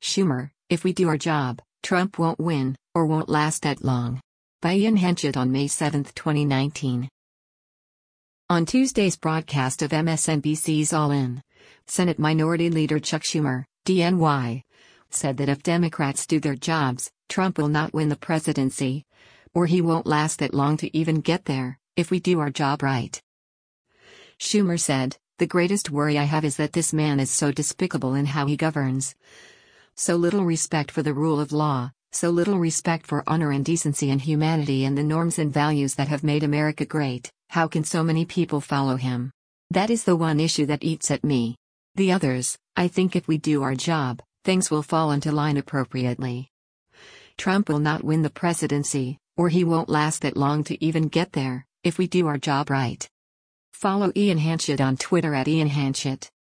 Schumer, if we do our job, Trump won't win, or won't last that long. By Ian Henchett on May 7, 2019. On Tuesday's broadcast of MSNBC's All In, Senate Minority Leader Chuck Schumer, DNY, said that if Democrats do their jobs, Trump will not win the presidency. Or he won't last that long to even get there, if we do our job right. Schumer said, "The greatest worry I have is that this man is so despicable in how he governs. So little respect for the rule of law, so little respect for honor and decency and humanity and the norms and values that have made America great. How can so many people follow him? That is the one issue that eats at me. The others, I think if we do our job, things will fall into line appropriately. Trump will not win the presidency, or he won't last that long to even get there, if we do our job right." Follow Ian Henchett on Twitter @IanHenchett.